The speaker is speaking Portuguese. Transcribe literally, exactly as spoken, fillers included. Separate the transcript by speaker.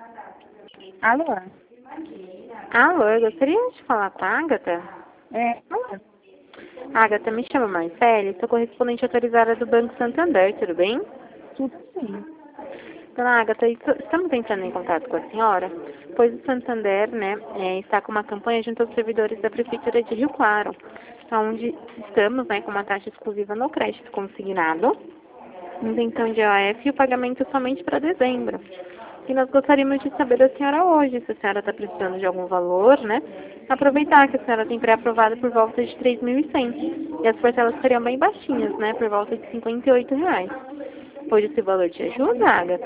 Speaker 1: Alô?
Speaker 2: Alô, eu gostaria de falar com a Agatha.
Speaker 1: É, alô?
Speaker 2: Agatha, me chama Marcele, sou correspondente autorizada do Banco Santander, tudo bem?
Speaker 1: Tudo sim.
Speaker 2: Dona Agatha, isso- estamos entrando em contato com a senhora, pois o Santander, né, é, está com uma campanha junto aos servidores da Prefeitura de Rio Claro, onde estamos, né, com uma taxa exclusiva no crédito consignado, isenção de O F e o pagamento somente para dezembro. E nós gostaríamos de saber da senhora hoje, se a senhora está precisando de algum valor, né? Aproveitar que a senhora tem pré-aprovado por volta de três mil e cem. E as parcelas seriam bem baixinhas, né? Por volta de cinquenta e oito reais. Hoje esse valor te ajuda, Agatha?